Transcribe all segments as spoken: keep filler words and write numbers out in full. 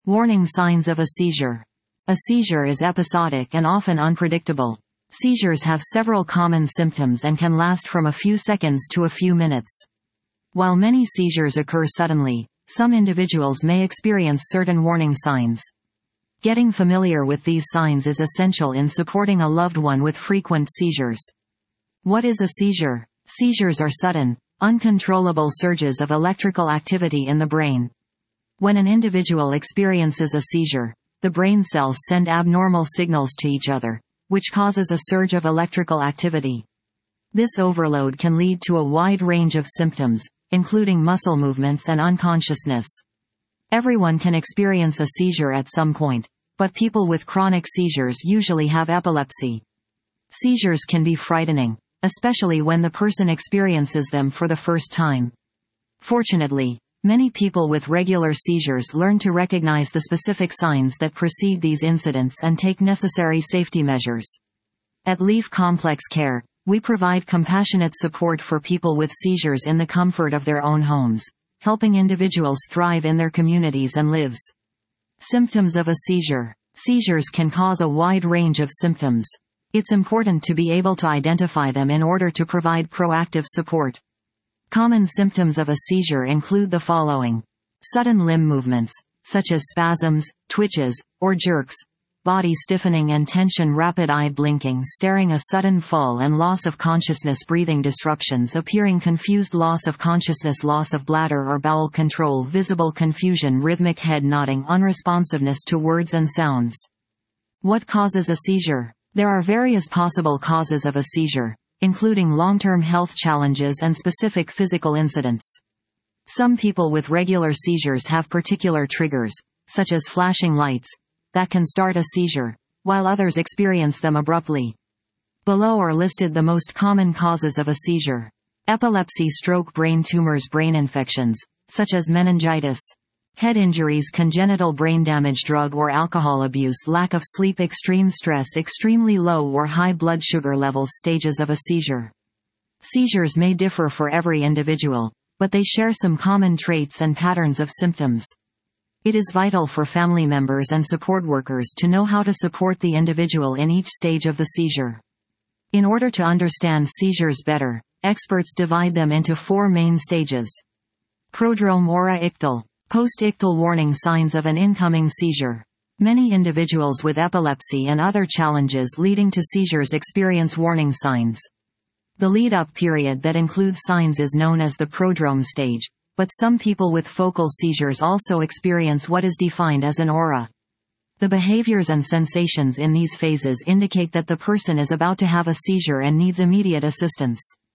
Warning signs of a seizure. A seizure is episodic and often unpredictable. Seizures have several common symptoms and can last from a few seconds to a few minutes. While many seizures occur suddenly, some individuals may experience certain warning signs. Getting familiar with these signs is essential in supporting a loved one with frequent seizures. What is a seizure? Seizures are sudden, uncontrollable surges of electrical activity in the brain. When an individual experiences a seizure, the brain cells send abnormal signals to each other, which causes a surge of electrical activity. This overload can lead to a wide range of symptoms, including muscle movements and unconsciousness. Everyone can experience a seizure at some point, but people with chronic seizures usually have epilepsy. Seizures can be frightening, especially when the person experiences them for the first time. Fortunately, many people with regular seizures learn to recognize the specific signs that precede these incidents and take necessary safety measures. At Leaf Complex Care, we provide compassionate support for people with seizures in the comfort of their own homes, helping individuals thrive in their communities and lives. Symptoms of a seizure. Seizures can cause a wide range of symptoms. It's important to be able to identify them in order to provide proactive support. Common symptoms of a seizure include the following: sudden limb movements, such as spasms, twitches, or jerks, body stiffening and tension, rapid eye blinking, staring, a sudden fall and loss of consciousness, breathing disruptions appearing, confused, loss of consciousness, loss of bladder or bowel control, visible confusion, rhythmic head nodding, unresponsiveness to words and sounds. What causes a seizure? There are various possible causes of a seizure, including long-term health challenges and specific physical incidents. Some people with regular seizures have particular triggers, such as flashing lights, that can start a seizure, while others experience them abruptly. Below are listed the most common causes of a seizure: epilepsy, stroke, brain tumors, brain infections, such as meningitis, head injuries, congenital brain damage, drug or alcohol abuse, lack of sleep, extreme stress, extremely low or high blood sugar levels. Stages of a seizure. Seizures may differ for every individual, but they share some common traits and patterns of symptoms. It is vital for family members and support workers to know how to support the individual in each stage of the seizure. In order to understand seizures better, experts divide them into four main stages. Prodrome, aura, ictal. Post-ictal warning signs of an incoming seizure. Many individuals with epilepsy and other challenges leading to seizures experience warning signs. The lead-up period that includes signs is known as the prodrome stage, but some people with focal seizures also experience what is defined as an aura. The behaviors and sensations in these phases indicate that the person is about to have a seizure and needs immediate assistance.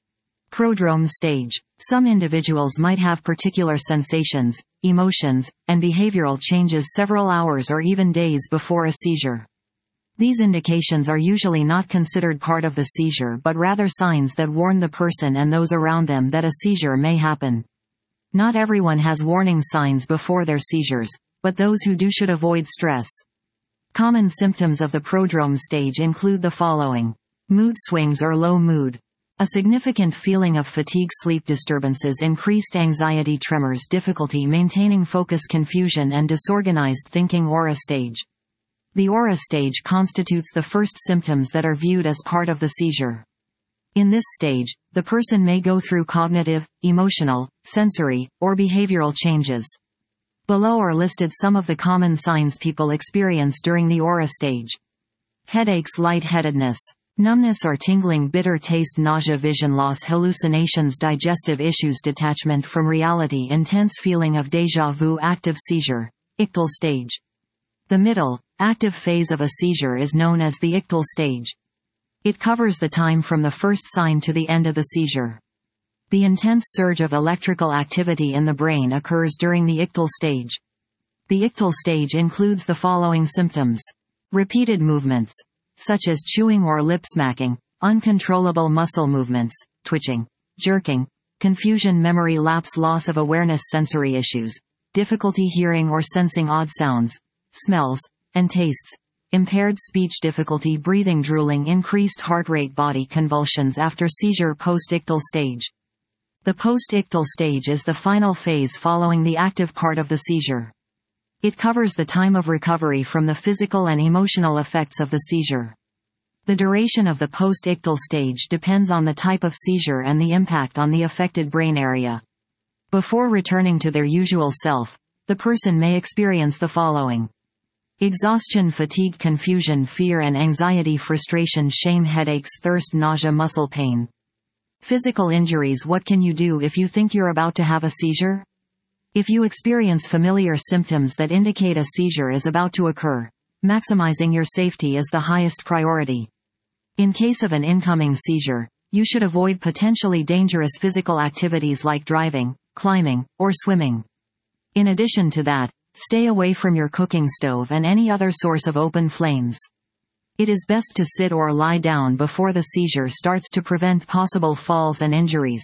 Prodrome stage. Some individuals might have particular sensations, emotions, and behavioral changes several hours or even days before a seizure. These indications are usually not considered part of the seizure but rather signs that warn the person and those around them that a seizure may happen. Not everyone has warning signs before their seizures, but those who do should avoid stress. Common symptoms of the prodrome stage include the following: mood swings or low mood, a significant feeling of fatigue, sleep disturbances, increased anxiety, tremors, difficulty maintaining focus, confusion and disorganized thinking. Aura stage. The aura stage constitutes the first symptoms that are viewed as part of the seizure. In this stage, the person may go through cognitive, emotional, sensory, or behavioral changes. Below are listed some of the common signs people experience during the aura stage. Headaches, lightheadedness, numbness or tingling, bitter taste, nausea, vision loss, hallucinations, digestive issues, detachment from reality, intense feeling of déjà vu. Active seizure. Ictal stage. The middle, active phase of a seizure is known as the ictal stage. It covers the time from the first sign to the end of the seizure. The intense surge of electrical activity in the brain occurs during the ictal stage. The ictal stage includes the following symptoms: repeated movements, such as chewing or lip smacking, uncontrollable muscle movements, twitching, jerking, confusion, memory lapse, loss of awareness, sensory issues, difficulty hearing or sensing odd sounds, smells, and tastes, impaired speech, difficulty breathing, drooling, increased heart rate, body convulsions after seizure. Post-ictal stage. The post-ictal stage is the final phase following the active part of the seizure. It covers the time of recovery from the physical and emotional effects of the seizure. The duration of the post-ictal stage depends on the type of seizure and the impact on the affected brain area. Before returning to their usual self, the person may experience the following: exhaustion, fatigue, confusion, fear and anxiety, frustration, shame, headaches, thirst, nausea, muscle pain. Physical injuries. What can you do if you think you're about to have a seizure? If you experience familiar symptoms that indicate a seizure is about to occur, maximizing your safety is the highest priority. In case of an incoming seizure, you should avoid potentially dangerous physical activities like driving, climbing, or swimming. In addition to that, stay away from your cooking stove and any other source of open flames. It is best to sit or lie down before the seizure starts to prevent possible falls and injuries.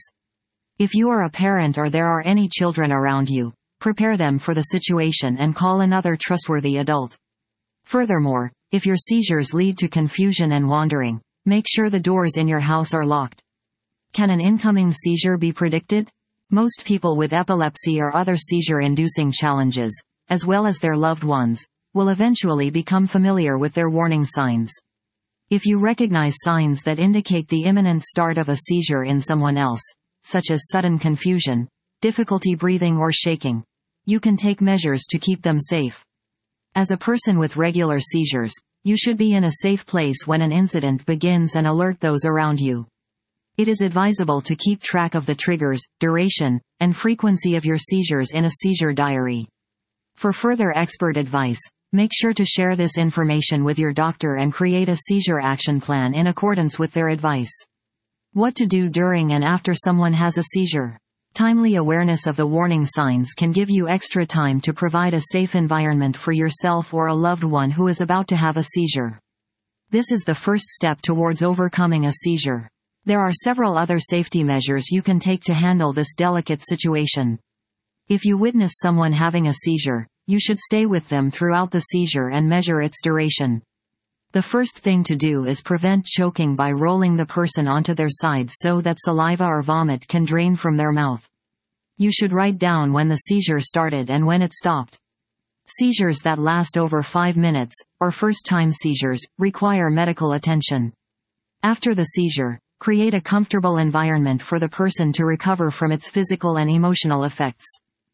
If you are a parent or there are any children around you, prepare them for the situation and call another trustworthy adult. Furthermore, if your seizures lead to confusion and wandering, make sure the doors in your house are locked. Can an incoming seizure be predicted? Most people with epilepsy or other seizure-inducing challenges, as well as their loved ones, will eventually become familiar with their warning signs. If you recognize signs that indicate the imminent start of a seizure in someone else, such as sudden confusion, difficulty breathing or shaking, you can take measures to keep them safe. As a person with regular seizures, you should be in a safe place when an incident begins and alert those around you. It is advisable to keep track of the triggers, duration, and frequency of your seizures in a seizure diary. For further expert advice, make sure to share this information with your doctor and create a seizure action plan in accordance with their advice. What to do during and after someone has a seizure. Timely awareness of the warning signs can give you extra time to provide a safe environment for yourself or a loved one who is about to have a seizure. This is the first step towards overcoming a seizure. There are several other safety measures you can take to handle this delicate situation. If you witness someone having a seizure, you should stay with them throughout the seizure and measure its duration. The first thing to do is prevent choking by rolling the person onto their sides so that saliva or vomit can drain from their mouth. You should write down when the seizure started and when it stopped. Seizures that last over five minutes, or first-time seizures, require medical attention. After the seizure, create a comfortable environment for the person to recover from its physical and emotional effects.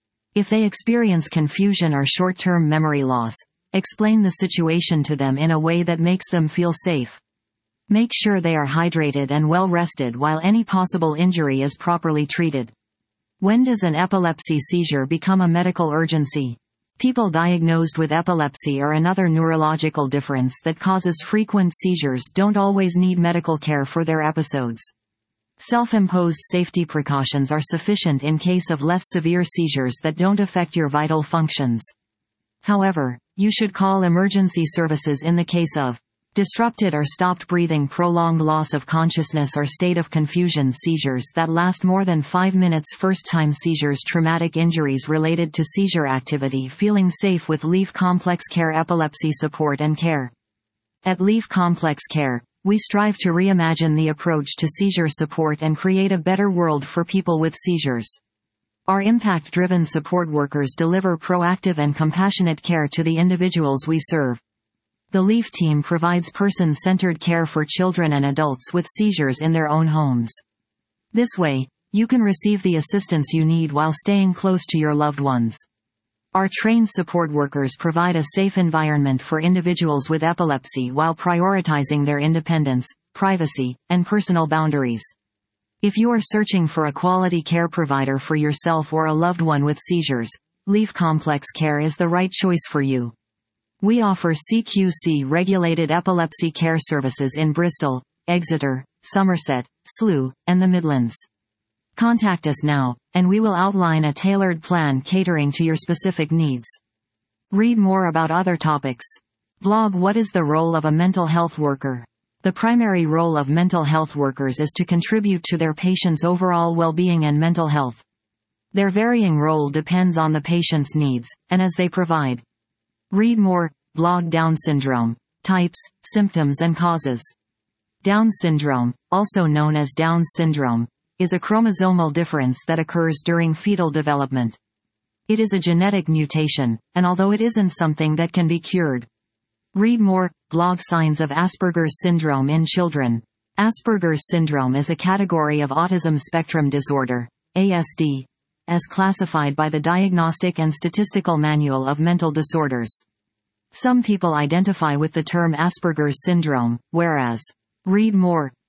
If they experience confusion or short-term memory loss, explain the situation to them in a way that makes them feel safe. Make sure they are hydrated and well rested while any possible injury is properly treated. When does an epilepsy seizure become a medical urgency? People diagnosed with epilepsy or another neurological difference that causes frequent seizures don't always need medical care for their episodes. Self-imposed safety precautions are sufficient in case of less severe seizures that don't affect your vital functions. However, you should call emergency services in the case of disrupted or stopped breathing, prolonged loss of consciousness or state of confusion, seizures that last more than five minutes, first-time seizures, traumatic injuries related to seizure activity. Feeling safe with Leaf Complex Care Epilepsy Support and Care. At Leaf Complex Care, we strive to reimagine the approach to seizure support and create a better world for people with seizures. Our impact-driven support workers deliver proactive and compassionate care to the individuals we serve. The Leaf team provides person-centered care for children and adults with seizures in their own homes. This way, you can receive the assistance you need while staying close to your loved ones. Our trained support workers provide a safe environment for individuals with epilepsy while prioritizing their independence, privacy, and personal boundaries. If you are searching for a quality care provider for yourself or a loved one with seizures, Leaf Complex Care is the right choice for you. We offer C Q C-regulated epilepsy care services in Bristol, Exeter, Somerset, Slough, and the Midlands. Contact us now, and we will outline a tailored plan catering to your specific needs. Read more about other topics. Blog. What is the role of a mental health worker? The primary role of mental health workers is to contribute to their patients' overall well-being and mental health. Their varying role depends on the patient's needs, and as they provide. Read more. Blog. Down syndrome. Types, symptoms and causes. Down syndrome, also known as Down syndrome, is a chromosomal difference that occurs during fetal development. It is a genetic mutation, and although it isn't something that can be cured. Read more. Blog Signs of Asperger's syndrome in children. Asperger's syndrome is a category of autism spectrum disorder, A S D, as classified by the Diagnostic and Statistical Manual of Mental Disorders. Some people identify with the term Asperger's syndrome, whereas read more